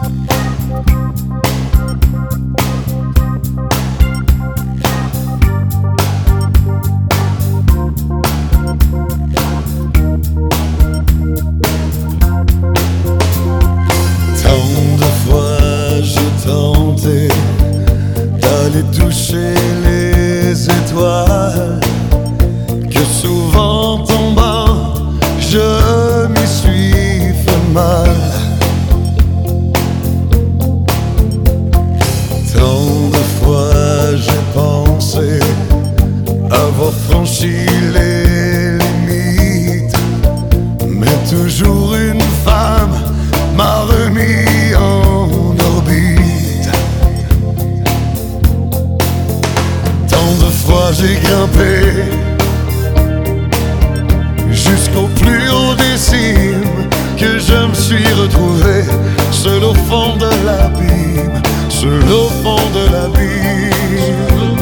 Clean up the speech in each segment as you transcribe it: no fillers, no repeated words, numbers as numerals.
D'aller toucher les étoiles, que souvent tombant je m'y suis fait mal. Tant de fois j'ai pensé avoir franchi les limites, mais toujours une femme m'a remis en orbite. Tant de fois j'ai grimpé jusqu'au plus haut des cimes, que je me suis retrouvé seul au fond de l'abîme, seul au fond de l'abîme.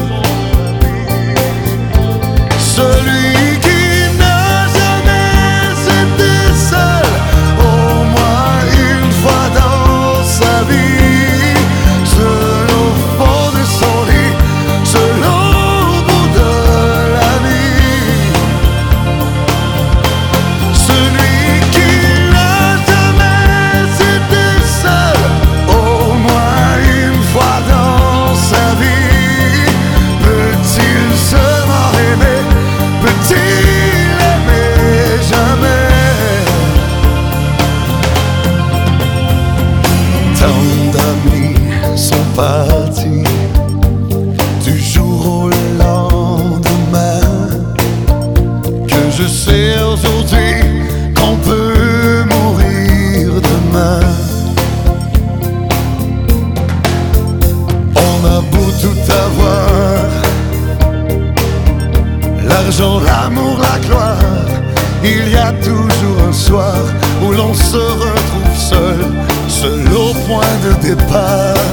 Celui qui n'a jamais été seul, au moins une fois dans sa vie, seul au fond de son lit, seul au bout de la nuit. Celui qui n'a jamais été seul, au moins une fois dans sa vie, peut-il seulement aimer? Peut-il aimer jamais? Tant d'amis sont partis du jour au lendemain, que je sais aujourd'hui qu'on peut mourir demain. On a beau tout avoir, l'argent, l'amour, la gloire, il y a toujours un soir où l'on se retrouve seul, seul au point de départ.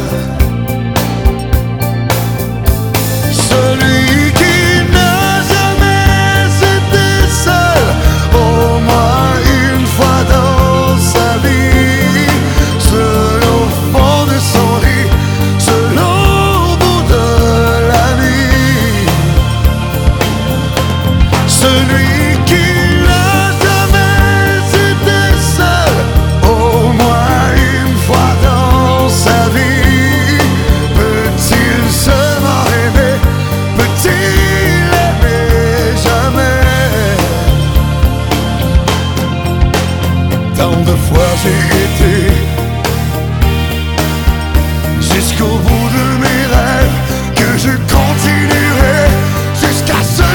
Celui qui n'a jamais été seul, au moins une fois dans sa vie, seul au fond de son lit, seul au bout de la nuit. Celui qui n'a jamais été seul, au moins une fois dans sa vie, peut-il seulement aimer? Peut-il aimer jamais? Tant de fois j'ai été jusqu'au bout de mes rêves, que je continuerai jusqu'à ce